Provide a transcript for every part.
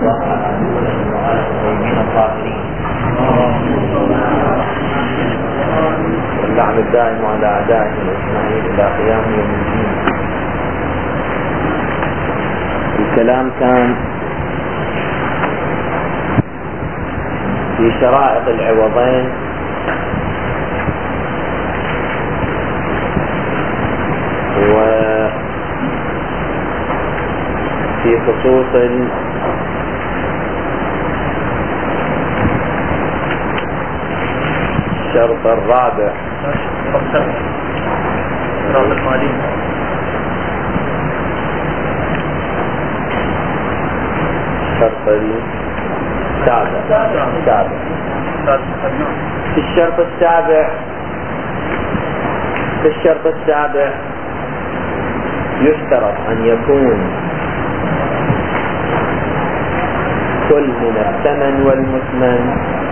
الله على محمد وعلى الطيبين الطاهرين واللعن الدائم على أعدائهم أجمعين إلى قيام يوم الدين. الكلام كان في شرائط العوضين وفي خصوص الشرط الرابع الشرط السابع في الشرط السابع يشترط أن يكون كل من الثمن والمثمن،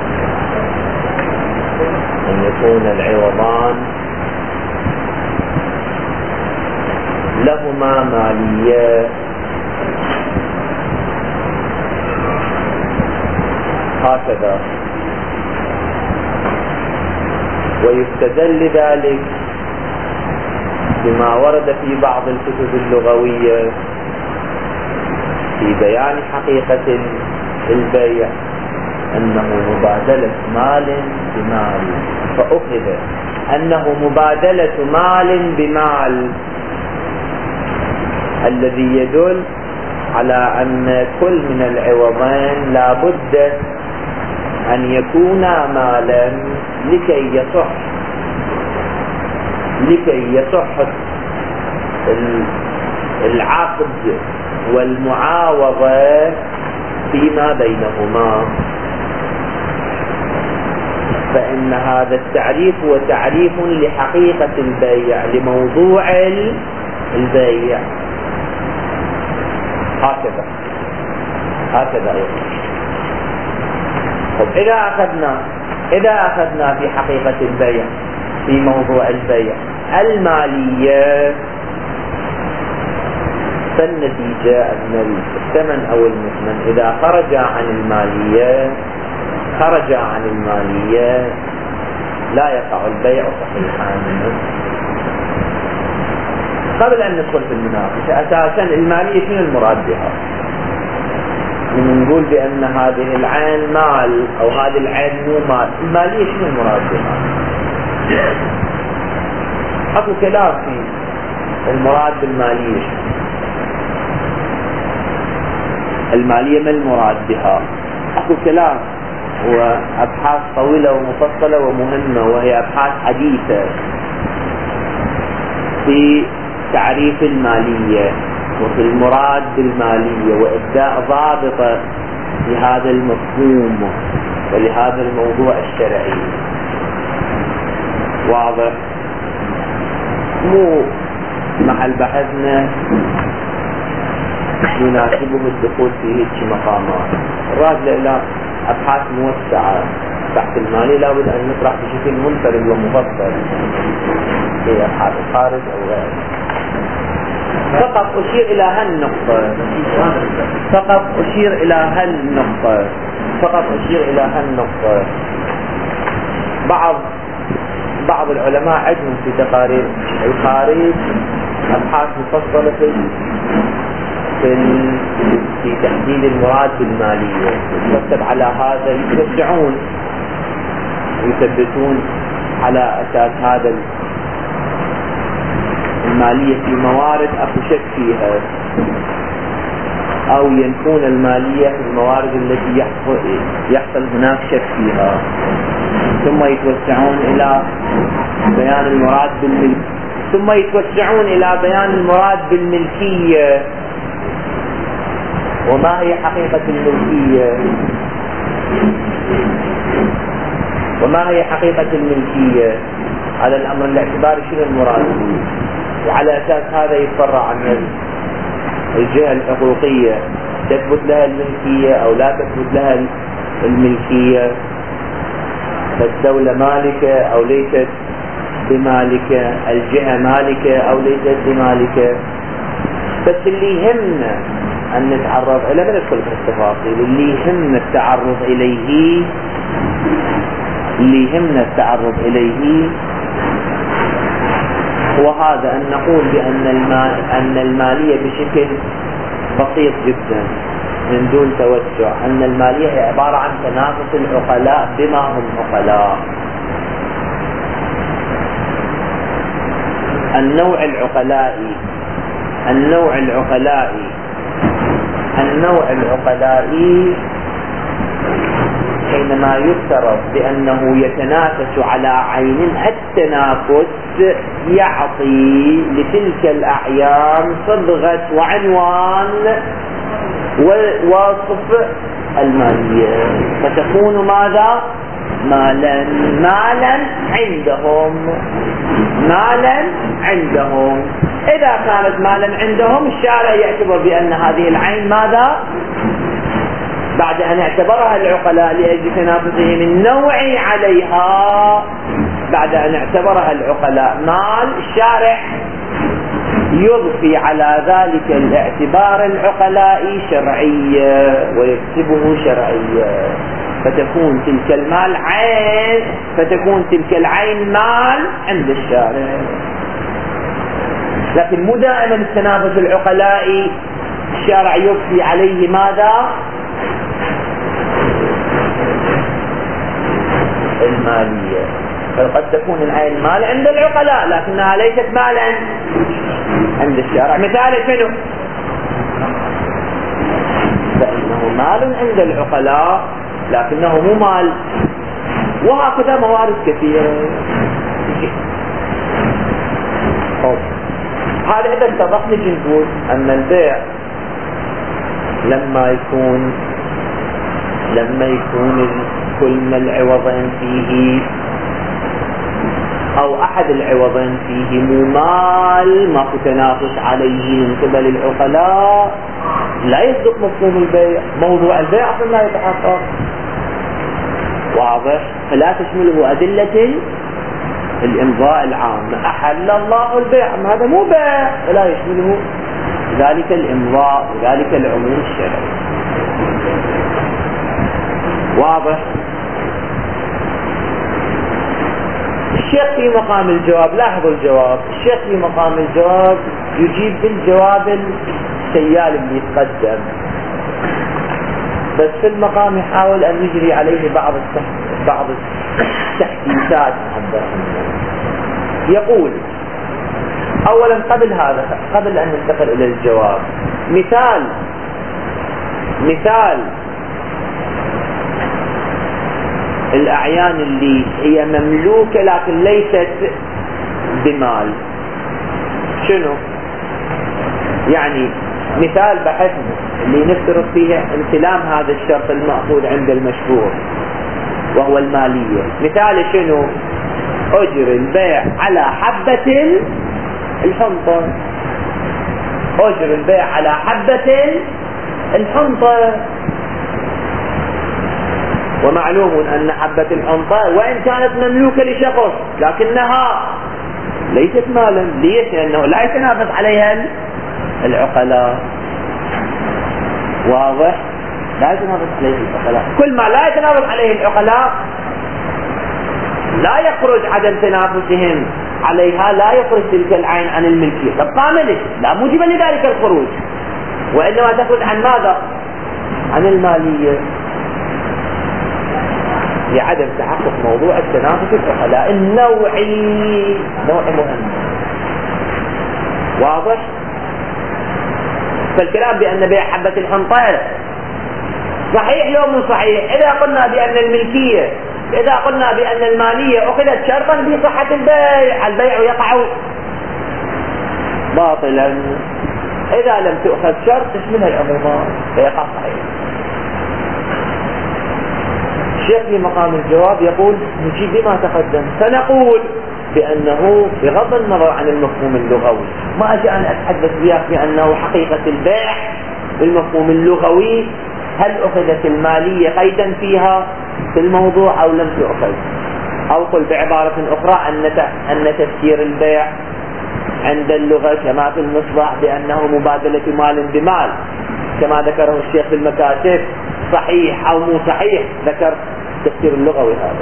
أن يكون العوضان لهما مالية هكذا، ويستدل ذلك بما ورد في بعض الكتب اللغوية في بيان حقيقة البيع أنه مبادلة مال بمال، فأخذ أنه مبادلة مال بمال، الذي يدل على أن كل من العوضين لا بد أن يكونا مالا لكي يصح العقد والمعاوضة فيما بينهما. فإن هذا التعريف هو تعريف لحقيقة البيع، لموضوع البيع، هكذا يقول. طب إذا أخذنا في حقيقة البيع، في موضوع البيع المالية، فالنتيجة أن الثمن أو المثمن إذا خرج عن المالية لا يقع البيع صحيحا. قبل أن ندخل في المناقشة، أساسا المالية شنو المراد بها؟ نقول بأن هذه العين مال أو هذه العين مو مال، المالية شنو المراد بها؟ أكو كلام في المراد بالمالية، المالية ما المراد بها؟ أكو كلام وأبحاث طويلة ومفصلة ومهمة، وهي أبحاث حديثة في تعريف المالية وفي المراد بالمالية، وإبداء ضابطة لهذا المفهوم ولهذا الموضوع الشرعي. واضح؟ مو محل بحثنا يناسبه الدخول في هيك مقامات. الراجل إلى أبحاث موسعة تحت المالية لابد أن نطرح بشكل منفرد ومفصل في أبحاث الخارج أو غيره. فقط أشير إلى هالنقطة. بعض العلماء عندهم في تقارير الخارج أبحاث مفصلة في تحديد المراد بالمالية، يترتب على هذا، يثبتون على أساس هذا المالية في موارد أكو شك فيها، أو ينفون المالية في الموارد التي يحصل هناك شك فيها، ثم يتوسعون إلى بيان المراد بالملكية. وما هي حقيقة الملكية؟ على الأمر الاعتباري شنو المراد به؟ وعلى أساس هذا يتفرع عن الجهة الحقوقية، تثبت لها الملكية أو لا تثبت لها الملكية، فالدولة مالكة أو ليست بمالكة، الجهة مالكة أو ليست بمالكة. بس اللي يهمنا أن نتعرض إلى ما ندخل في التفاصيل اللي يهمنا التعرض إليه وهذا أن نقول أن المالية بشكل بسيط جدا من دون توسع، أن المالية هي عبارة عن تنافس العقلاء بما هم عقلاء. النوع العقلائي حينما يفترض بأنه يتنافس على عين، التنافس يعطي لتلك الأعيان صبغة وعنوان ووصف المالية، فتكون ماذا؟ مالا عندهم. إذا كانت مالا عندهم الشارع يعتبر بأن هذه العين ماذا؟ بعد أن اعتبرها العقلاء لأجل تنافسهم النوعي عليها، بعد أن اعتبرها العقلاء مال، الشارع يضفي على ذلك الاعتبار العقلائي شرعية ويكتبه شرعية، فتكون تلك العين مال عند الشارع. لكن مو دائما التنافس العقلائي الشارع يضفي عليه ماذا؟ المالية. فقد تكون العين مال عند العقلاء لكنها ليست مالا عند الشارع. مثال شنو؟ فإنه مال عند العقلاء لكنه مو مال، وهكذا موارد كثيرة. هذا إذا اتضح نجي نقول أن البيع لما يكون كل ما العوضين فيه أو أحد العوضين فيه مو مال، ماكو تنافس عليه من قبل العقلاء، لا يصدق مفهوم البيع. موضوع البيع أصلا لا يتحقق. واضح؟ فلا تشمله أدلة الإمضاء العام. أحل الله البيع، هذا مو بيع، ولا يشمله ذلك الإمضاء وذلك العموم الشرعي. واضح؟ الشيخ في مقام الجواب، لاحظوا الجواب، الشيخ في مقام الجواب يجيب بالجواب السيال اللي يتقدم، بس في المقام يحاول أن يجري عليه بعض التحديثات. يقول أولا قبل أن ننتقل إلى الجواب، مثال الأعيان اللي هي مملوكة لكن ليست بمال، شنو؟ يعني مثال بحثنا اللي نفترض فيه امتلام هذا الشرط المأخوذ عند المشهور وهو المالية. مثال شنو؟ أجر البيع على حبة الحنطة. أجر البيع على حبة الحنطة. ومعلوم أن حبة الحنطة وإن كانت مملوكة لشخص لكنها ليست مالا. ليش؟ لأنه لا يتنافس عليها العقلاء. واضح؟ لا يتنافس عليه العقلاء. كل ما لا يتنافس عليه العقلاء لا يخرج عدم تنافسهم عليها، لا يخرج تلك العين عن الملكية، تبقى ملك، لا موجب لذلك الخروج، وإنما تخرج عن ماذا؟ عن المالية، لعدم تحقق موضوع التنافس العقلاء النوعي. نوع مهم. واضح؟ فالكلام بأن بيع حبة الحنطة صحيح لو مو صحيح؟ إذا قلنا بأن الملكية، إذا قلنا بأن المالية أخذت شرطا في صحة البيع يقع باطلا. إذا لم تأخذ شرط تشملها العمومات فيقع صحيح. الشيخ في مقام الجواب يقول نجيب بما تقدم، فنقول بأنه بغض النظر عن المفهوم اللغوي، ما أجي أن أتحدث وياك بأنه حقيقة البيع بالمفهوم اللغوي هل أخذت المالية قيدا فيها في الموضوع أو لم تأخذ، أو قل بعبارة أخرى أن تفسير البيع عند اللغة كما في المصباح بأنه مبادلة مال بمال، كما ذكره الشيخ في المكاتب صحيح أو مو صحيح، ذكر التفسير اللغوي هذا.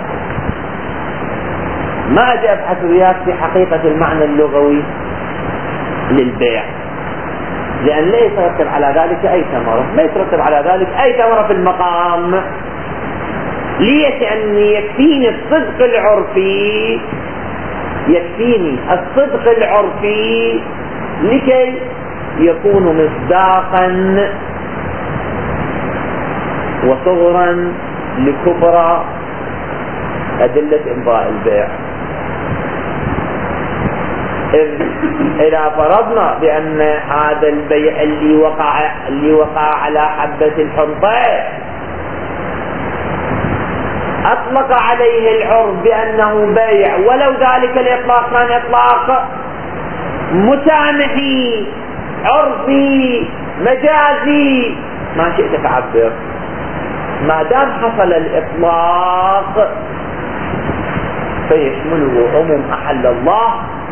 ما أجي أبحث وياك في حقيقة المعنى اللغوي للبيع، لأن لا يترتب على ذلك أي ثمرة، ما يترتب على ذلك أي ثمرة في المقام. ليش؟ لأن يكفيني الصدق العرفي، يكفيني الصدق العرفي لكي يكون مصداقا وصغرا لكبرى أدلة إمضاء البيع. إذا فرضنا بأن هذا البيع اللي وقع على حبة الحنطة أطلق عليه العرف بأنه بيع، ولو ذلك الإطلاق كان إطلاق مسامحي عرفي مجازي ما شئت تعبر، ما دام حصل الإطلاق فيشمله عموم أحل الله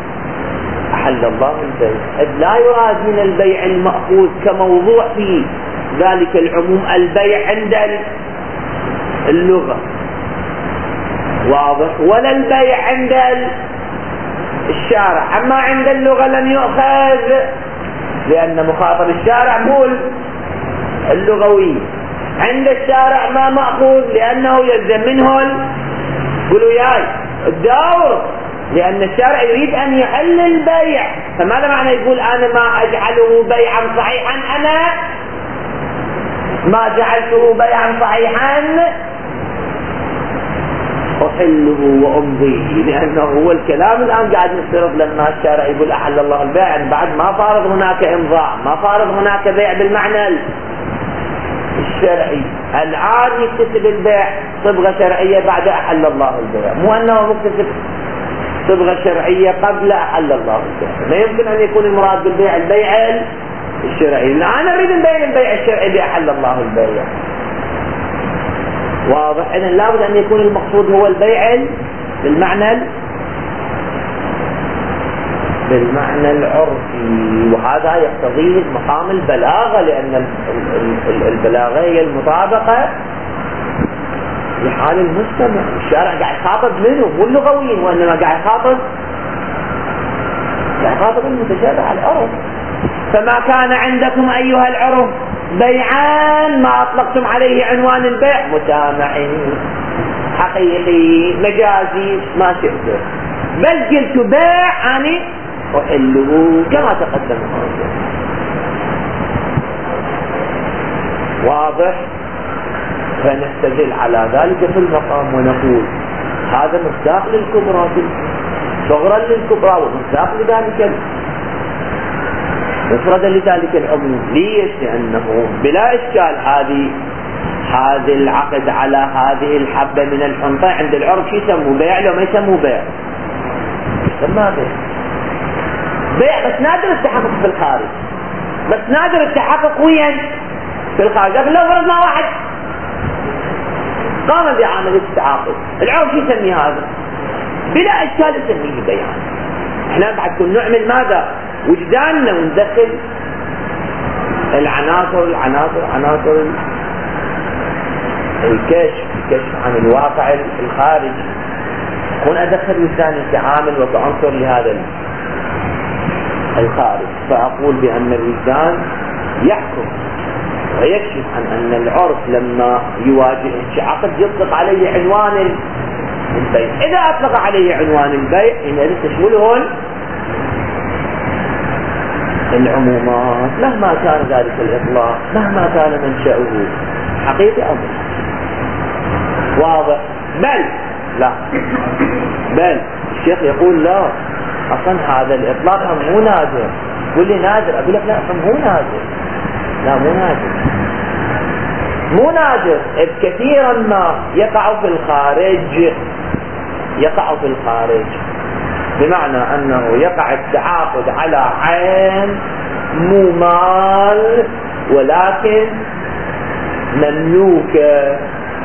البيع. لا يراد من البيع المأخوذ كموضوع في ذلك العموم البيع عند اللغة، واضح، ولا البيع عند الشارع. أما عند اللغة لم يؤخذ، لأن مخاطب الشارع مو اللغوي، عند الشارع ما مأخوذ لأنه يلزم منه قولوا ياي الدور، لأن الشارع يريد أن يحل البيع. فماذا معنى يقول أنا ما أجعله بيعا صحيحا؟ أنا ما جعلته بيعا صحيحا أحله وأمضيه، لأنه هو الكلام الآن قاعد نفترض لما الشارع يقول أحل الله البيع، يعني بعد ما فارض هناك إمضاء، ما فارض هناك بيع بالمعنى الشرعي. الآن يكتسب البيع صبغة شرعية بعد أحل الله البيع، مو أنه مكتسب صبغة شرعية قبل أحل الله البيع. ما يمكن أن يكون المراد بالبيع البيع الشرعي. الآن نريد نبين البيع الشرعي بأحل الله البيع، واضح. إذن لابد أن يكون المقصود هو البيع بالمعنى العرفي، وهذا يقتضيه مقام البلاغة، لأن البلاغة هي المطابقة لحال المستمع. الشارع قاعد يخاطب منه مو اللغويين، وإنما قاعد يخاطب المتشابه العرف. فما كان عندكم أيها العرف بيعان ما أطلقتم عليه عنوان البيع، مسامحي حقيقي مجازي ما شئت، بل قلت بيع أنا أحله كما تقدم هذا، واضح. فنستدل على ذلك في المقام ونقول هذا مصداق للكبرى صغرا للكبرى ومصداق لذلك مفردا لذلك العموم. ليش؟ لأنه بلا إشكال هذا العقد على هذه الحبة من الحنطة عند العرف شو يسموه؟ بيع لو ما يسموه بيع؟ يسمى بيع بس نادر التحقق في الخارج، بس نادر التحقق وين؟ في الخارج. لكن لو فرضنا واحد قام بعملية التعاقد، العرف شو يسميه هذا؟ بلا إشكال يسميه بيعا. احنا بعد كل نعمل ماذا؟ وجداننا وندخل عناصر الكشف عن الواقع الخارجي، كون أدخل وجداني كعامل وكعنصر لهذا الخارج، فأقول بأن الوجدان يحكم ويكشف عن أن العرف لما يواجه عقد يطلق عليه عنوان البيع. إذا أطلق عليه عنوان البيع إن تشمله العمومات مهما كان ذلك الإطلاق، مهما كان منشأه حقيقي أو واضح. بل الشيخ يقول لا، أصلا هذا الإطلاق مو نادر. يقول لي نادر، أقول لك لا، أصلا مو نادر. لا مو نادر، إذ كثيرا ما يقع في الخارج بمعنى أنه يقع التعاقد على عين مو مال ولكن مملوكة،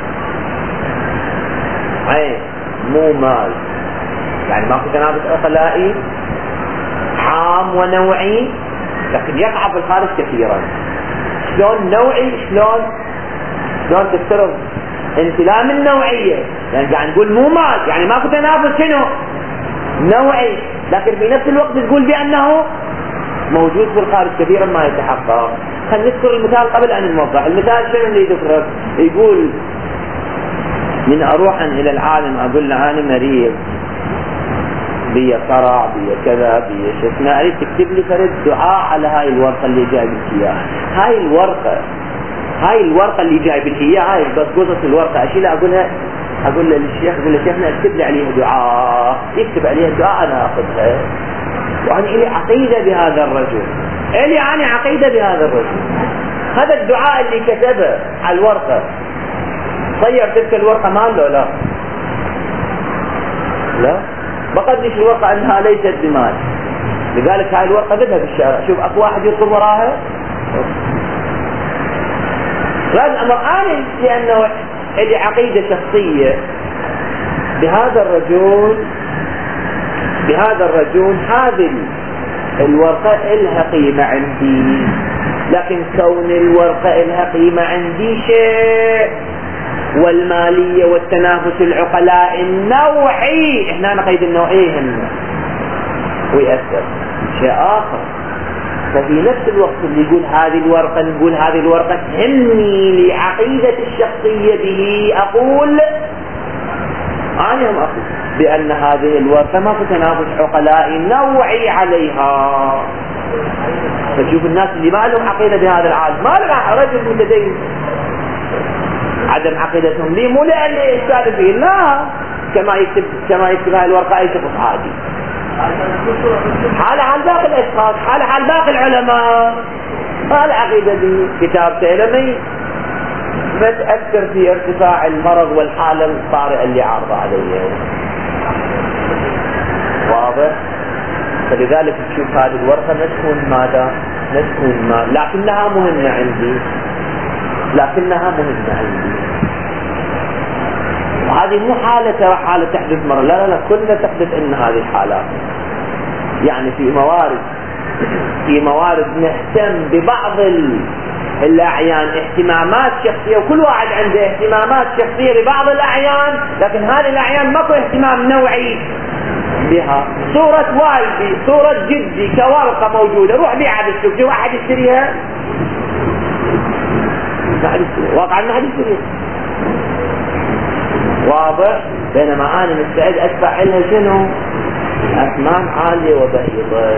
عين مو مال، يعني ماكو تنافس عقلائي عام ونوعي، لكن يقع في الخارج كثيرا. شلون نوعي، شلون تفترض انسلام النوعية، يعني قاعد نقول مو مال، يعني ماكو تنافس شنو نوعي، لكن في نفس الوقت تقول بأنه موجود في الخارج كثيرا ما يتحقق. خلينا نذكر المثال قبل أن نوضح. المثال شنو اللي يذكره؟ يقول من أروح إلى العالم أقول له أنا مريض بي صرع بي كذا بي شفنا، أريد تكتب لي فرد دعاء على هاي الورقة اللي جايب لك إياها. هاي الورقة اللي جايب لك إياها، هاي بس قصة الورقة أشيلها أقول للشيخ، أقول له شيخنا اكتب لي عليها دعاء، يكتب عليها دعاء أنا أخذها، وأنا إلي عقيدة بهذا الرجل، هذا الدعاء اللي كتبه على الورقة صير تلك الورقة مال له لا بقدرش الورقة أنها ليست بمال، لذلك هاي الورقة بدها بالشارع، شوف أكو واحد يطلب وراها لازم أمر آمن، لأنه إلي عقيدة شخصية بهذا الرجل هذه الورقة إلها قيمة عندي، لكن كون الورقة إلها قيمة عندي شيء، والمالية والتنافس العقلاء النوعي، احنا نقيد النوعي هنا ويأثر شيء آخر. ففي نفس الوقت اللي يقول نقول هذه الورقة تهمني لعقيدة الشخصية به، أقول أنا هم أقول بأن هذه الورقة ما في تنافس عقلاء نوعي عليها. فتشوف الناس اللي ما لهم عقيدة بهذا العالم، ما لهم رجل متدين عدم عقيدتهم لي مو لأن يستعد فيه، لا، كما يكتب هاي الورقة أي شخص عادي، حال باقي الأشخاص، حال باقي العلماء، هذا عقيدة دي كتاب سيلمي ما تأثر في ارتفاع المرض والحالة الطارئة اللي عارضة عليه، واضح؟ فلذلك تشوف هذه الورقة نسكن ماذا؟ لكنها مهمة عندي، وهذه مو حالة ترى حالة تحدث مرة، لا كلنا تحدث إن هذه الحالات، يعني في موارد نهتم ببعض الأعيان اهتمامات شخصية، وكل واحد عنده اهتمامات شخصية ببعض الأعيان، لكن هذه الأعيان ماكو اهتمام نوعي بها. صورة والدي، صورة جدي كورقة موجودة، روح بيعها بالسوق، في واحد يشتريها؟ واقعا ما حد يشتريها، واضح؟ بينما أنا مستعد أدفع لها شنو؟ أثمان عالية وبهيضة،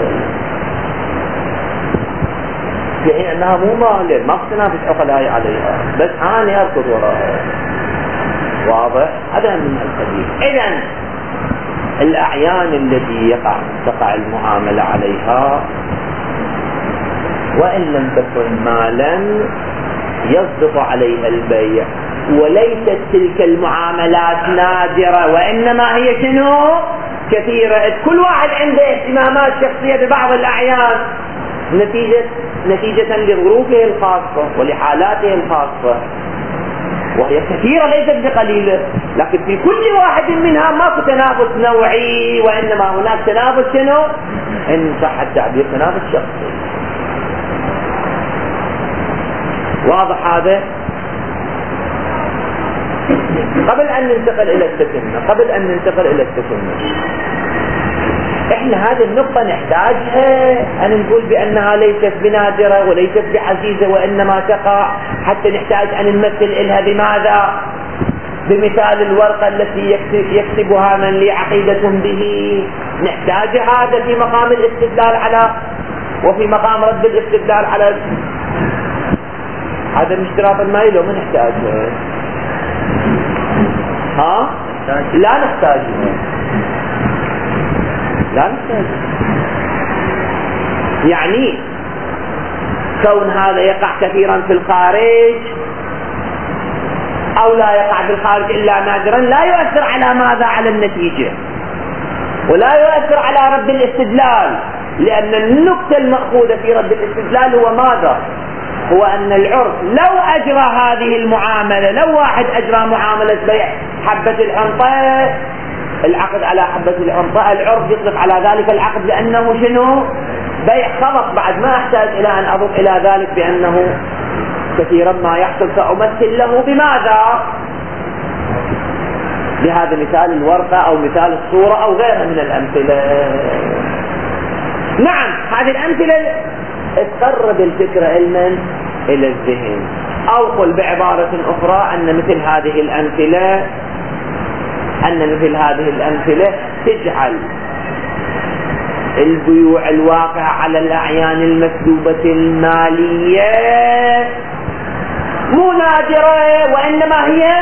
في حين أنها مو مال، ما تنافس عقلاء عليها، بس أنا أركض وراها، واضح؟ هذا من القبيل. إذن الأعيان التي تقع المعاملة عليها وإن لم تكن مالا يصدق عليها البيع، وليست تلك المعاملات نادرة، وإنما هي شنو؟ كثيرة. كل واحد عنده اهتمامات شخصية ببعض الأعيان نتيجة لظروفه الخاصة ولحالاته الخاصة، وهي كثيرة ليست بقليلة، لكن في كل واحد منها ماكو تنافس نوعي، وإنما هناك تنافس شنو؟ إن صح التعبير تنافس شخصي. واضح هذا؟ قبل أن ننتقل إلى التسنة، احنا هذه النقطة نحتاجها أن نقول بأنها ليست بنادرة وليست بعزيزة، وإنما تقع، حتى نحتاج أن نمثل إلها بماذا؟ بمثال الورقة التي يكتبها من لي عقيدة به. نحتاج هذا في مقام الاستدلال على، وفي مقام رد الاستدلال على هذا الاشتراط المالي، لو ما نحتاجه. لا نحتاجه. يعني كون هذا يقع كثيرا في الخارج أو لا يقع في الخارج إلا نادرا لا يؤثر على ماذا؟ على النتيجة، ولا يؤثر على رد الاستدلال، لأن النقطة المأخوذة في رد الاستدلال هو ماذا؟ هو أن العرف لو أجرى هذه المعاملة، لو واحد أجرى معاملة بيع حبة الحنطة، العقد على حبة الحنطة، العرف يطلق على ذلك العقد لأنه شنو؟ بيع خلص، بعد ما أحتاج إلى أن أضف إلى ذلك بأنه كثيرا ما يحصل فأمثل له بماذا؟ بهذا مثال الورقة أو مثال الصورة أو غيرها من الأمثلة. نعم هذه الأمثلة تقرب الفكرة علما إلى الذهن. أو قل بعبارة أخرى أن مثل هذه الأمثلة تجعل البيوع الواقعة على الأعيان المكذوبة المالية مو نادرة وإنما هي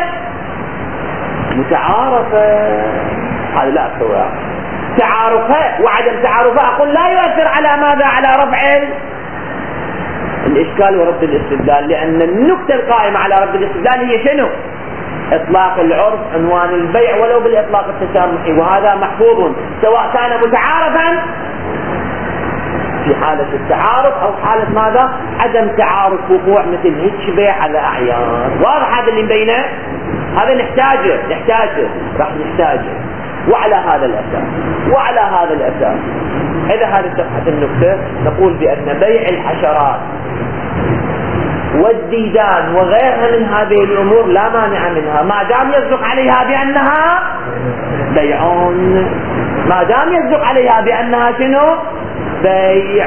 متعارفة. هذا لا أسوى تعارفها وعدم تعارفها أقول لا يؤثر على ماذا؟ على رفع الإشكال ورد الاستدلال، لأن النكتة القائمة على رد الاستدلال هي شنو؟ إطلاق العرف عنوان البيع ولو بالإطلاق التسامحي، وهذا محفوظ سواء كان متعارفا في حالة التعارف أو حالة ماذا؟ عدم تعارف وقوع مثل هيك بيع على أعيان. واضح هذا اللي بينه؟ هذا نحتاجه راح نحتاجه. وعلى هذا الأساس إذا هذه صفحة النكتة نقول بأن بيع الحشرات والديدان وغيرها من هذه الأمور لا مانع منها ما دام يصدق عليها بأنها بيع، ما دام يصدق عليها بأنها شنو؟ بيع،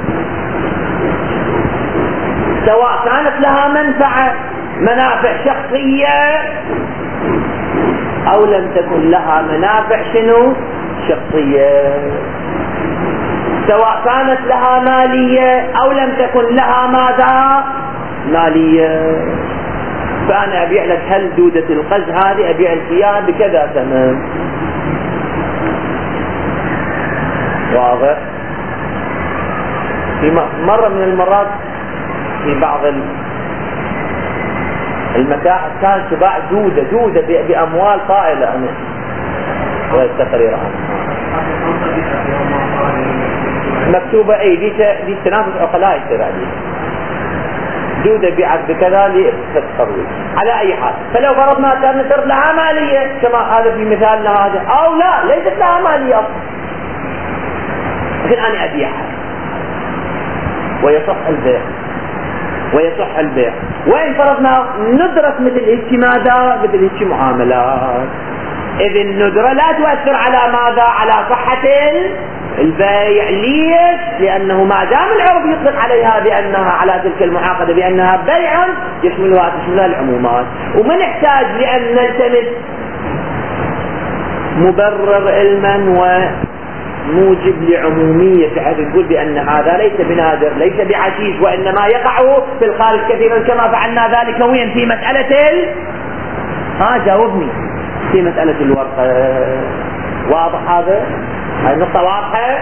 سواء كانت لها منافع شخصية أو لم تكن لها منافع شنو؟ شخصية، سواء كانت لها مالية أو لم تكن لها ماذا؟ مالية. فأنا أبيع لك هل دودة القز هذه أبيع الخيار بكذا ثمن. واضح؟ في مرة من المرات في بعض المتاحف كان تباع دودة بأموال طائلة والتقرير مكتوبة دي تنافس عقلاء الشرع دودة بيعت بكذا للتقرير. على أي حال فلو فرضنا كان صرت لها مالية كما هذا في مثالنا هذا أو لا ليست لها مالية أصلا، لكن أنا أبيعها ويصح البيع وإن فرضنا ندرس مثل هيك ماذا؟ مثل هيك معاملات. إذ الندرة لا تؤثر على ماذا؟ على صحة البيع. ليش؟ لأنه ما دام العرف يطلق عليها بأنها على تلك المعاقدة بأنها بيع تشملها العمومات، وما نحتاج لأن نلتمس مبرر علما وموجب لعمومية بحيث نقول بأن هذا ليس بنادر ليس بعشيش وإنما يقع في الخارج كثيرا كما فعلنا ذلك وين في مسألة جاوبني في مسألة الورقة. واضح هذا؟ هاي النقطة واضحة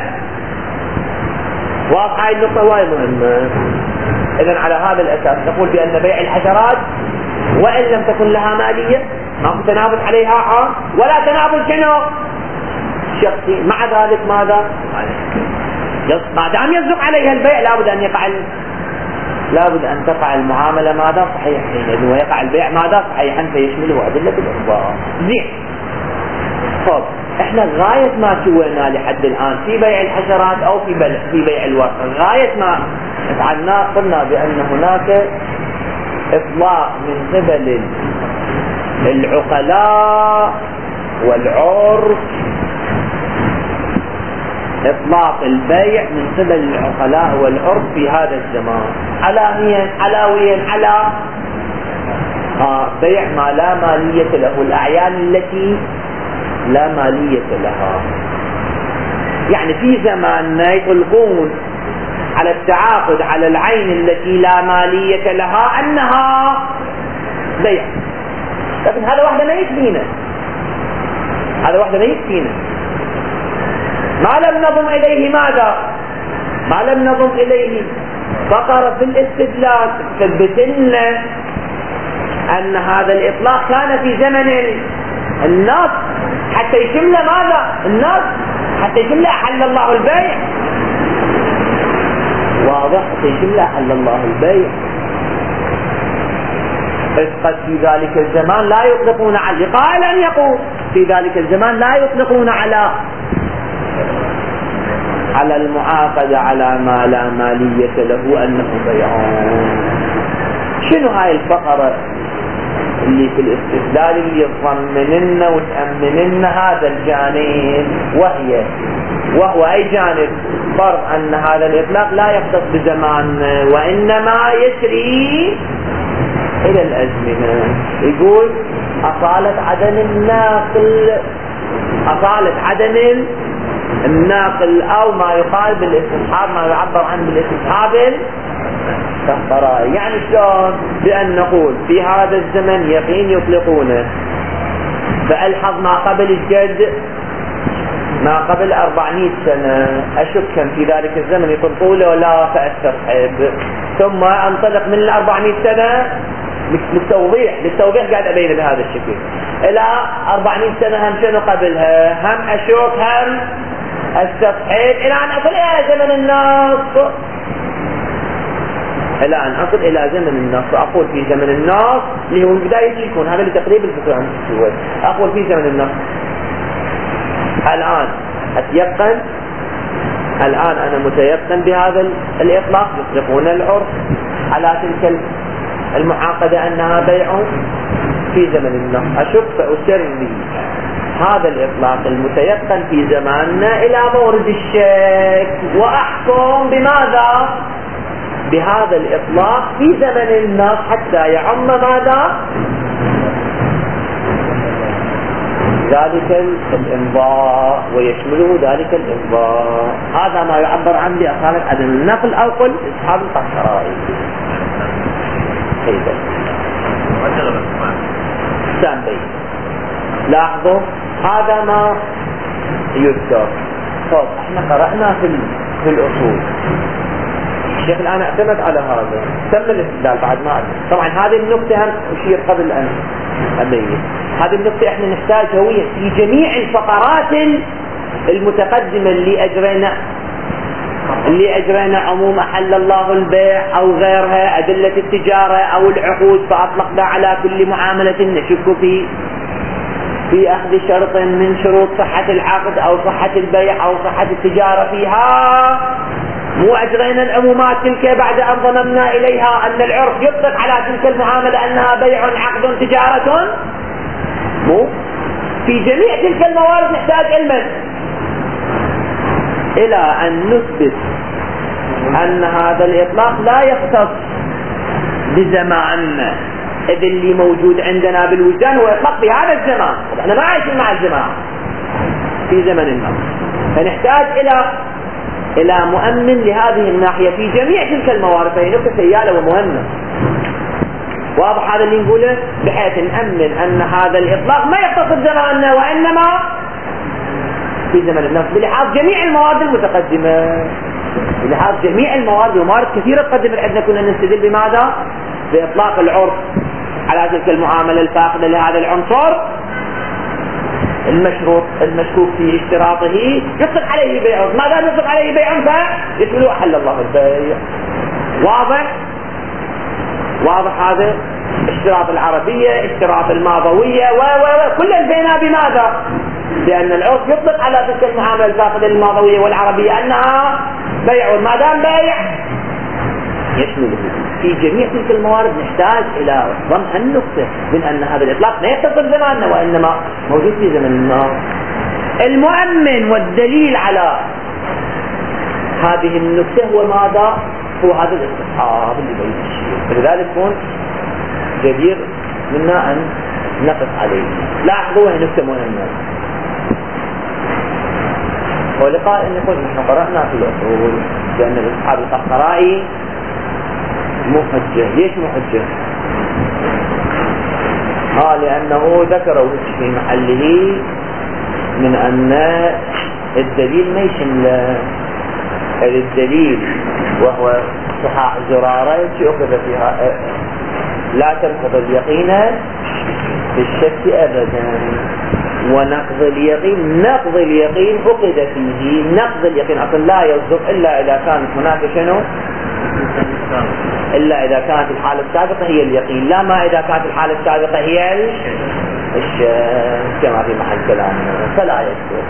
هاي النقطة وايد مهمة. إذن على هذا الأساس نقول بأن بيع الحشرات وإن لم تكن لها مالية ما تنافس عليها ولا تنافس شنو؟ شخصي. مع ذلك ماذا؟ ما دام يصدق عليها البيع لابد أن تقع المعاملة ماذا؟ صحيحا، لأنه يقع البيع ماذا؟ صحيحا فيشمله أدلة الإخبار. زين. طب احنا غاية ما سوينا لحد الآن في بيع الحشرات أو في بيع الورق غاية ما فعلنا قلنا بأن هناك إطلاق من قبل العقلاء والعرف، إطلاق البيع من قبل العقلاء والعرف في هذا الزمان على بيع ما لا مالية له، الأعيان التي لا مالية لها. يعني في زماننا يطلقون على التعاقد على العين التي لا مالية لها أنها بيع، لكن هذا واحدة ما يكفينا، ما لم نضم إليه ماذا؟ ما لم نضم إليه فقرة في الاستدلال ثبت لنا أن هذا الإطلاق كان في زمن النص حتى يشمل ماذا؟ النص حتى يشمل أحل الله البيع. واضح؟ حتى يشمل أحل الله البيع. قد في ذلك الزمان لا يطلقون على قائلا يقول في ذلك الزمان لا يطلقون على المعاقدة على ما لا مالية له أنه بيع. شنو هاي الفقرة اللي في الاستدلال اللي تضمننا وتأمننا هذا الجانب، وهو أي جانب؟ فرض أن هذا الإطلاق لا يختص بزمان وإنما يسري إلى الأزمنة. يقول أصالة عدم الناقل أو ما يقال بالاستصحاب، ما يعبر عنه بالاستصحاب القهقرائي. يعني شلون؟ بأن نقول في هذا الزمن يقين يطلقونه، فألحظ ما قبل الجد ما قبل 400 سنة أشك كم في ذلك الزمن يكون طوله ولا فأستصحب، ثم أنطلق من 400 سنة للتوضيح قاعد أبين بهذا الشكل إلى 400 سنة هم شنو قبلها، هم أشك هم أستصحب إلى أن أصل إلى زمن النص، إلى أن أصل إلى زمن النص. أقول في زمن النص اللي هو البداية يكون هذا لتقريب الفكرة عن السؤال. أقول في زمن النص الآن أتيقن، الآن أنا متيقن بهذا الإطلاق، يطلقون العرف على تلك المعاقدة أنها بيع في زمن النص. أشك فأسري هذا الإطلاق المتيقن في زماننا إلى مورد الشك، وأحكم بماذا؟ بهذا الإطلاق في زمن النص حتى يعم ماذا؟ ذلك الإمضاء ويشمله ذلك الإمضاء. هذا ما يعبر عنه بأصالة عدم النقل أو قل أصحاب القهقرائي. سامبي لاحظوا هذا ما يذكر. طب احنا قرأنا في الأصول، الشيخ الآن اعتمد على هذا، تم الاستدلال بعد ما عدل. طبعا هذه النقطة هم أشير قبل أن أبين، هذه النقطة احنا نحتاجها هي في جميع الفقرات المتقدمة اللي أجرينا عموم أحل الله البيع أو غيرها، أدلة التجارة أو العقود، فأطلقنا على كل معاملة نشك في أخذ شرط من شروط صحة العقد أو صحة البيع أو صحة التجارة فيها. مو أجرينا العمومات تلك بعد أن ضممنا إليها أن العرف يطلق على تلك المعاملة أنها بيع عقد تجارة. مو في جميع تلك الموارد نحتاج علما إلى أن نثبت أن هذا الإطلاق لا يختص بزماننا، إذ اللي موجود عندنا بالوجدان هو إطلاق في هذا الزمان، احنا ما عايشين مع الزمان في زمن النص، فنحتاج إلى مؤمن لهذه الناحية في جميع تلك الموارد. فهي نقطة سيالة ومهمة. واضح هذا اللي نقوله، بحيث نأمن أن هذا الإطلاق ما يختص بزماننا وإنما في زمن النص، بلحاظ جميع الموارد المتقدمة، بلحاظ جميع الموارد، وموارد كثيرة تقدم عندنا. كنا نستدل بماذا؟ بإطلاق العرف على تلك المعاملة الفاقدة لهذا العنصر المشروط المشكوك في اشتراطه، يطلق عليه بيع. ما دام يطلق عليه بيع فيشمله أحل الله البيع. واضح هذا؟ اشتراط العربية، اشتراط الماضوية، كل البينا بماذا؟ لأن العرف يطلق على تلك المعاملة الفاقدة الماضوية والعربية أنها بيع، ما دام بيع يشمله. في جميع تلك الموارد نحتاج إلى ضم النقطة من أن هذا الإطلاق لا يختص بزماننا وإنما موجود في زمن النار. المؤمن والدليل على هذه النقطة هو ماذا؟ هو هذا الاستصحاب اللي بين الشيء، فلذلك يكون جدير منا أن نقف عليه. لاحظوا هي نقطة مهمة. ولقاء أن يقول نحن قرأنا في الأصول بأن الاستصحاب القهقرائي مو حجة. ليش مو حجة؟ لأنه ذكره في محله من أن الدليل ما يشمل الدليل، وهو صحاح زرارة أخذ فيها لا تنقض اليقين بالشك أبدا، ونقض اليقين أخذ فيه. نقض اليقين أصلا لا يصدق إلا إذا كانت هناك شنو؟ إلا إذا كانت الحالة السابقة هي اليقين، لا ما إذا كانت الحالة السابقة هي كما في محل كلامنا، فلا يصدق.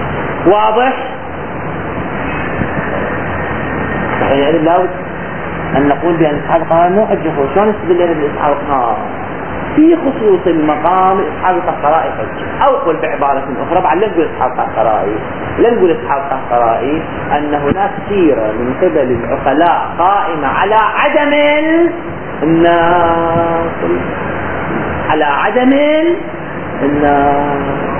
واضح؟ يعني أن نقول بأن إسحاق القهقرائي مو حجة. شلون نستدل بإسحاق القهقرائي؟ في خصوص المقام إسحاق القهقرائي حجة. أو قل بعبارة أخرى بعد لا نقول إسحاق القهقرائي، لا نقول إسحاق القهقرائي أن هناك سيرة من قبل العقلاء قائمة على عدم الناقل، على عدم الناقل.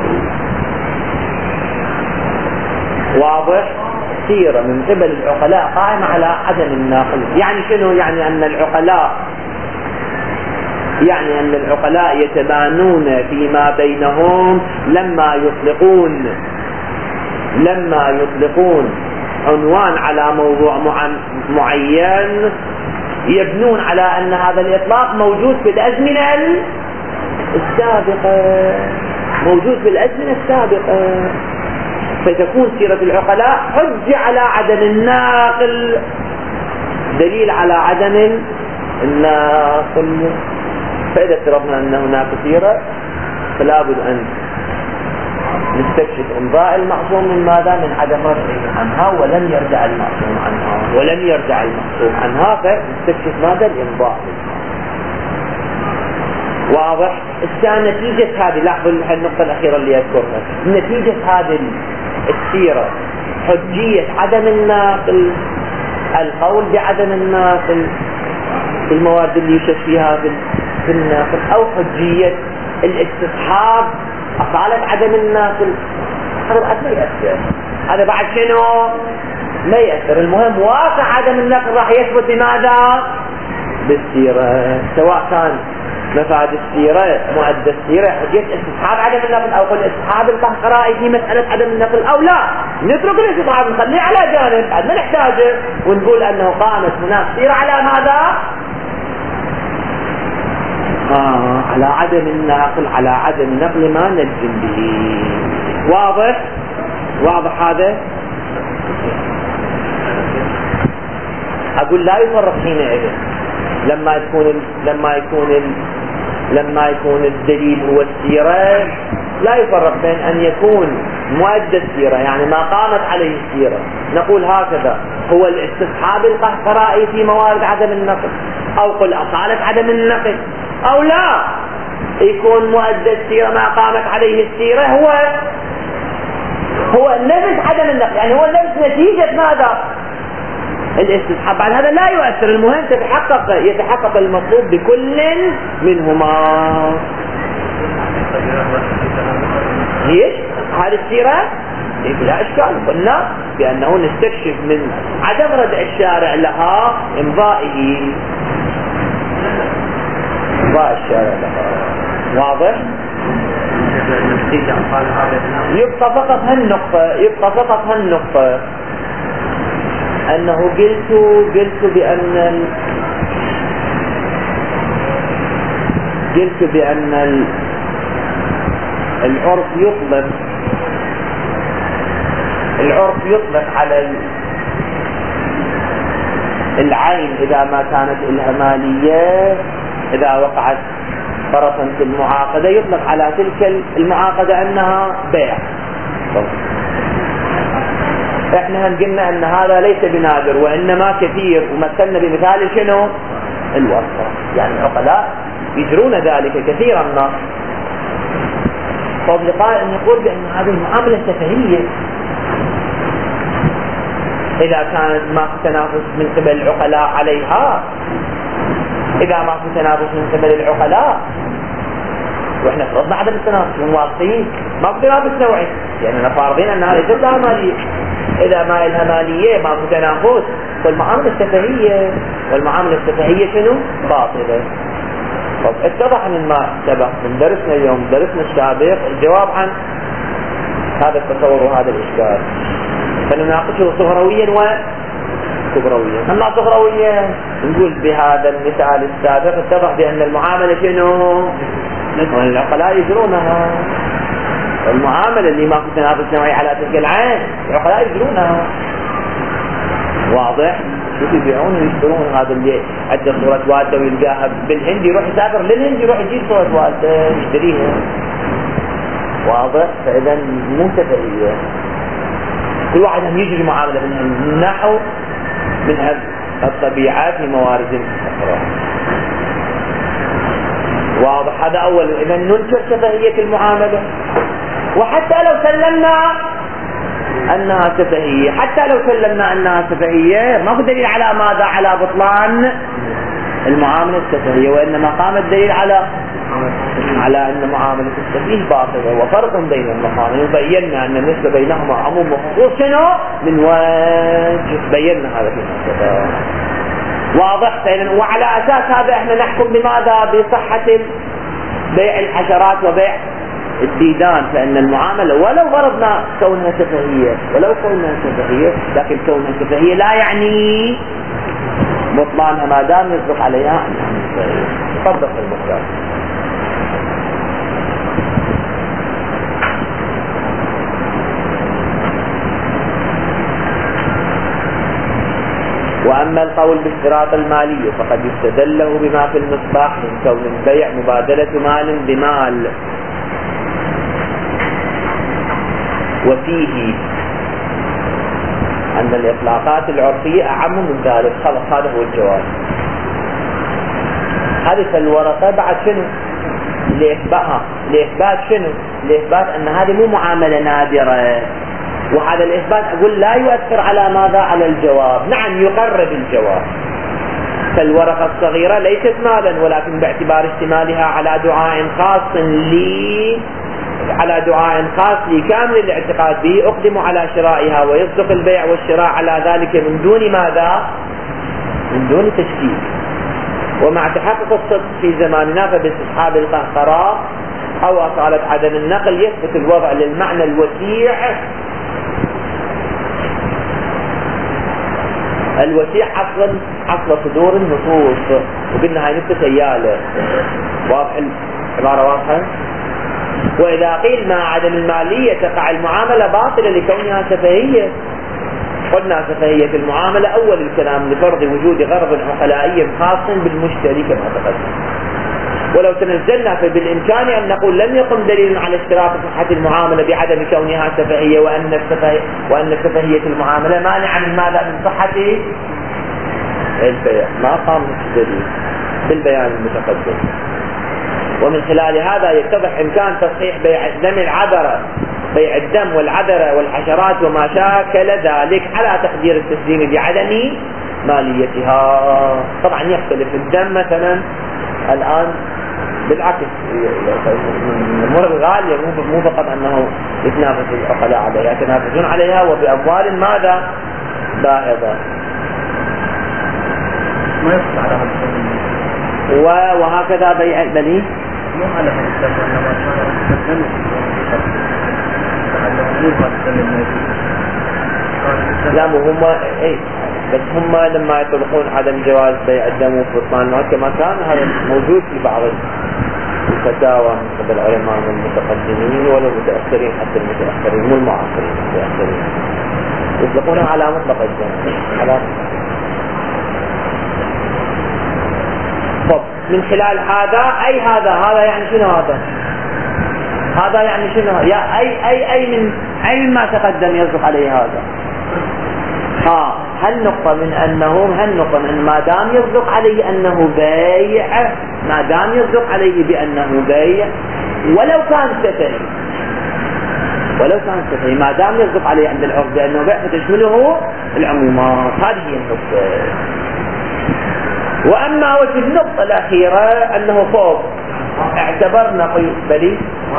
واضح؟ سيرة من قبل العقلاء قائمة على عدم الناقل. يعني شنو؟ يعني أن العقلاء يتبانون فيما بينهم لما يطلقون عنوان على موضوع معين، يبنون على أن هذا الإطلاق موجود في الأزمنة السابقة، فتكون سيرة العقلاء حجة على عدم الناقل، دليل على عدم الناقل. فإذا افترضنا أن هناك سيرة فلا بد أن نستكشف إمضاء المعصوم من ماذا؟ من عدم رجعه عنها، ولم يرجع المعصوم عنها، فنستكشف ماذا؟ الإمضاء. واضح؟ الثاني نتيجة هذه، لاحظوا النقطة الأخيرة اللي أذكرها، نتيجة هذه السيرة حجية عدم الناقل، القول بعدم الناقل في المواد اللي يشك فيها في الناقل، أو حجية الاستصحاب أصالة عدم الناقل. هذا بعد ما يأثر، هذا بعد شنو؟ ما يأثر. المهم واقع عدم الناقل راح يثبت بماذا؟ بالسيرة، سواء كان مفاد السيرة مؤدى السيرة حجية استصحاب عدم النقل، أو قل استصحاب القهقرائي في مسألة عدم النقل، أو لا نترك الاستصحاب نخليه على جانب بعد ما نحتاجه، ونقول أنه قامت هناك سيرة على ماذا؟ على عدم النقل، على عدم نقل ما نجزم به. واضح هذا؟ أقول لا يفرق حينئذ لما يكون الدليل هو السيرة، لا يفرق بين أن يكون مؤدى السيرة يعني ما قامت عليه السيرة، نقول هكذا هو الاستصحاب القهقرائي في موارد عدم النقل، أو قل أصالة عدم النقل، أو لا يكون مؤدى السيرة ما قامت عليه السيرة هو نفس عدم النقل، يعني هو نفس نتيجة ماذا؟ الاستصحاب. بعد هذا لا يؤثر، المهم يتحقق المطلوب بكل منهما. ليش؟ هذه السيرة لا إشكال، قلنا بأنه نستكشف من عدم ردع الشارع لها إمضاء الشارع لها. واضح؟ يبقى فقط هالنقطة أنه قلت بأن العرف يطلق على العين إذا ما كانت الهمالية، إذا وقعت فرصا في المعاقدة يطلق على تلك المعاقدة أنها بيع. احنا قلنا ان هذا ليس بنادر وانما كثير، ومثلنا بمثال شنو؟ الورثة، يعني العقلاء يجرون ذلك كثيرا. طب لقاء نقول بان هذه المعاملة سفهية اذا كانت ما في تنافس من قبل العقلاء عليها، اذا ما في تنافس من قبل العقلاء، واحنا فرضنا عدم التنافس ومواقفين ما في تنافس نوعي، يعني احنا فارضين ان هذه ليست همالية. إذا ما الهمالية ما في تنافس والمعاملة السفهية، والمعاملة السفهية شنو؟ باطلة. طب اتضح من ما سبق من درسنا اليوم، درسنا السابق، الجواب عن هذا التصور وهذا الإشكال، فنناقشه صغرويا وكبرويا. أما صغرويا نقول بهذا المثال السابق اتضح بأن المعاملة شنو؟ العقلاء يجرونها، المعاملة اللي ما في تنافس نوعي على تلك العين العقلاء يجرونها. واضح؟ شوف يبيعون ويشترون. هذا اللي عنده صورة والده ويلقاها بالهند يروح يسافر للهند يروح يجيب صورة والده يشتريها. واضح؟ فإذا مو سفهية، كل واحد هم يجري معاملة من نحو من الطبيعة في موارد أخرى. واضح هذا أول. إذا ننكر سفهية المعاملة، وحتى لو سلمنا أنها سفهية، حتى لو سلمنا أنها سفهية، ما هو دليل على ماذا؟ على بطلان المعاملة السفهية، وإنما قام الدليل على أن معاملة السفيه باطلة. وفرق بين المقامين، وبينا أن النسبة بينهما عموم وخصوص شنو؟ من وجه بينا هذا في المسألة. واضح. وعلى أساس هذا احنا نحكم بماذا؟ بصحة بيع الحشرات وبيع الديدان. فإن المعاملة ولو فرضنا كونها سفهية، لكن كونها سفهية لا يعني بطلانها ما دام يصدق عليها أنها سفهية. تفضل المختار. وأما القول بالاشتراط المالي فقد يستدل له بما في المصباح من كون البيع مبادلة مال بمال، وفيه أن الإطلاقات العرفية أعم من ذلك. خلاص هذا هو الجواب. هذه الورقة بعد شنو؟ لإثبات شنو؟ لإثبات أن هذه مو معاملة نادرة، وهذا الإثبات أقول لا يؤثر على ماذا؟ على الجواب. نعم يقرب الجواب. فالورقة الصغيرة ليست مالا، ولكن باعتبار اشتمالها على دعاء خاص لي كامل الاعتقاد به أقدم على شرائها، ويصدق البيع والشراء على ذلك من دون ماذا؟ من دون تشكيك. ومع تحقق الصدق في زماننا فباستصحاب القهقراء أو أصالة عدم النقل يثبت الوضع للمعنى الوسيع أصل صدور النصوص. وقلنا هاي نكتة سيالة. واضح العبارة واضحة. وإذا قيل مع عدم المالية تقع المعاملة باطلة لكونها سفهية، قلنا سفهية المعاملة أول الكلام لفرض وجود غرض عقلائي خاص بالمشتري كما تقدم. ولو تنزلنا فبالإمكان أن نقول لم يقم دليل على اشتراط صحة المعاملة بعدم كونها سفهية، وأن سفهية المعاملة مانعة من ماذا؟ من صحة البيع. ما قام دليل بالبيان المتقدم. ومن خلال هذا يتضح إمكان تصحيح بيع الدم والعذرة والحشرات وما شاكل ذلك على تقدير التسليم بعدم ماليتها. طبعا يختلف الدم مثلا الآن بالعكس، الأمور الغالية مو فقط أنه يتنافس العقلاء عليها، يتنافسون عليها وبأموال ماذا؟ باهظة. ما يصح على هذا. وهكذا بيع البني مو على هذا، إنما كان لا مو هم اي، بس هم لما يطلقون عدم جواز بيع الدم وبطلان الموت كما كان هذا موجود في بعض الفتاوى من قبل العلماء المتقدمين ولا المتأخرين، حتى المتأخرين مو المعاصرين، المتأخرين يطلقونها على مطلق الدم. طب من خلال هذا أي هذا يعني شنو هذا يعني شنو؟ يا أي ما تقدم يصدق عليه هذا. هالنقطة من ما دام يصدق عليه أنه بيع، ما دام يصدق عليه بأنه بيع ولو كان سفهي، ما دام يصدق عليه عند العرف بأنه بيع فتشمله العمومات. هذه هي النقطة. وأما وجه النقطة الأخيرة أنه فوق اعتبرنا بلي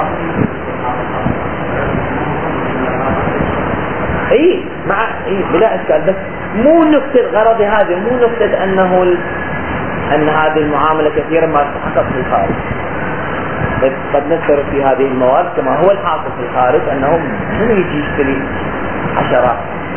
بلا إشكال، بس مو نقطة الغرض هذا، مو نقطة أن هذه المعاملة كثيرا ما تتحقق في الخارج. قد نذكر في هذه المواد كما هو الحاصل في الخارج أنهم من يجي يشتري عشرات،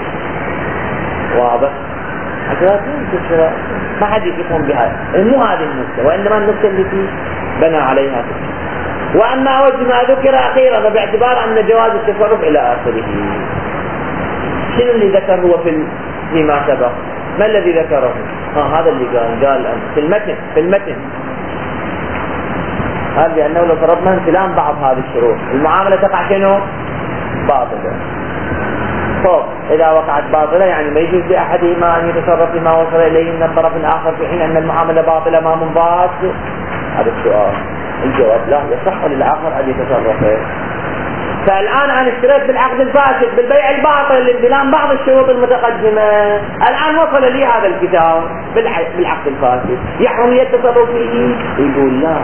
واضح، عشرات ما حد يقوم بها. مو هذه النقطة، وإنما النقطة التي بنى عليها. وأما وجه ما ذكر أخيرا فباعتبار أن جواز التصرف إلى آخره. شنو اللي ذكر هو فيما سبق؟ ما الذي ذكره؟ هذا اللي قال في المتن قال بأنه لو فرضنا امتلان بعض هذه الشروط المعاملة تقع شنو؟ باطلة. طب إذا وقعت باطلة يعني ما يجوز لأحدهما أن يتصرف بما وصل إليه من الطرف الآخر في حين أن المعاملة باطلة ما منضبط؟ هذا السؤال. الجواب لا، يصح للآخر أن يتصرف. فالآن أنا اشتريت بالعقد الفاسد بالبيع الباطل لانبلام بعض الشروط المتقدمة، الآن وصل لي هذا الكتاب بالعقد الفاسد، يحرم لي التصرف فيه؟ يقول لا،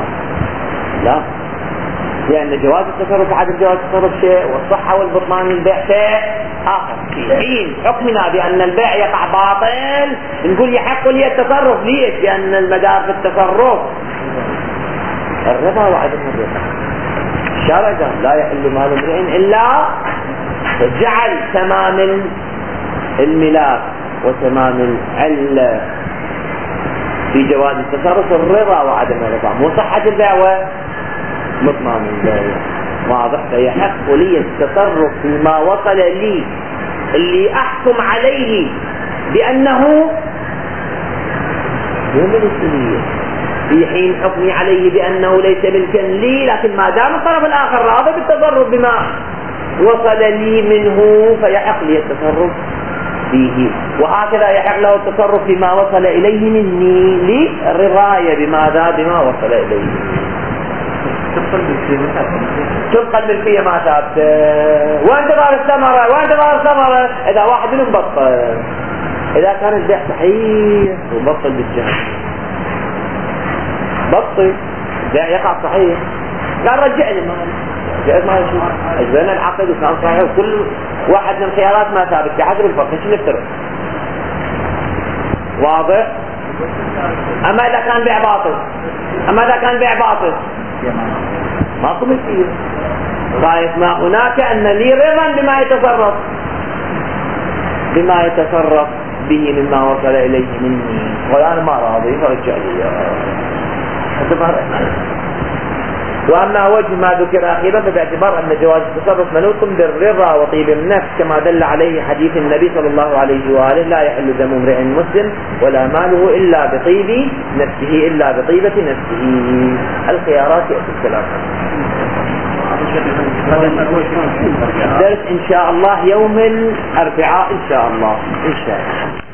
لأن جواز التصرف عدم جواز التصرف شيء، والصحة والبطلان البيع شيء آخر. في حين حكمنا بأن البيع يقع باطل نقول يحق لي التصرف. ليش؟ لأن المدار في التصرف الربا وعدم الربا. الشارع لا يحل مال امرئ إلا جعل تمام الملاك وتمام العلة في جواز التصرف الرضا وعدم الرضا، مو صحة البيع ومطمئن البيع. واضح؟ فيحق لي التصرف فيما وصل لي اللي أحكم عليه بأنه يملكني في حين حكمي عليه بأنه ليس ملكا لي، لكن ما دام الطرف الآخر راضي بالتصرف بما وصل لي منه فيحق لي التصرف فيه، وهكذا يحق له التصرف بما وصل إليه مني للرضاية بما وصل إليه. تبقى الملكية ما ثابتة وانتظار الثمرة إذا واحد منهم بطل، إذا كان البيع صحيح وبطل بالجهل بطل البيع يقع صحيح، قال رجع لي جائز ما يشوف أجبرنا العقد وكان صحيح وكل واحد من الخيارات ما ثابت بحسب الفرق. شو نفترض؟ واضح؟ أما إذا كان بيع باطل ماكو مشكلة. طيب ما هناك أن لي رضا بما يتصرف به مما وصل إليه مني وأنا ما راضي فرجع لي. وأما وجه ما ذكر أخيرا فباعتبار أن جواز التصرف منوط بالرضا وطيب النفس كما دل عليه حديث النبي صلى الله عليه وآله: لا يحل دم امرئ مسلم ولا ماله إلا بطيب نفسه إلا بطيبة نفسه. الخيارات يأتي الثلاثة. درس إن شاء الله يوم الأربعاء إن شاء الله.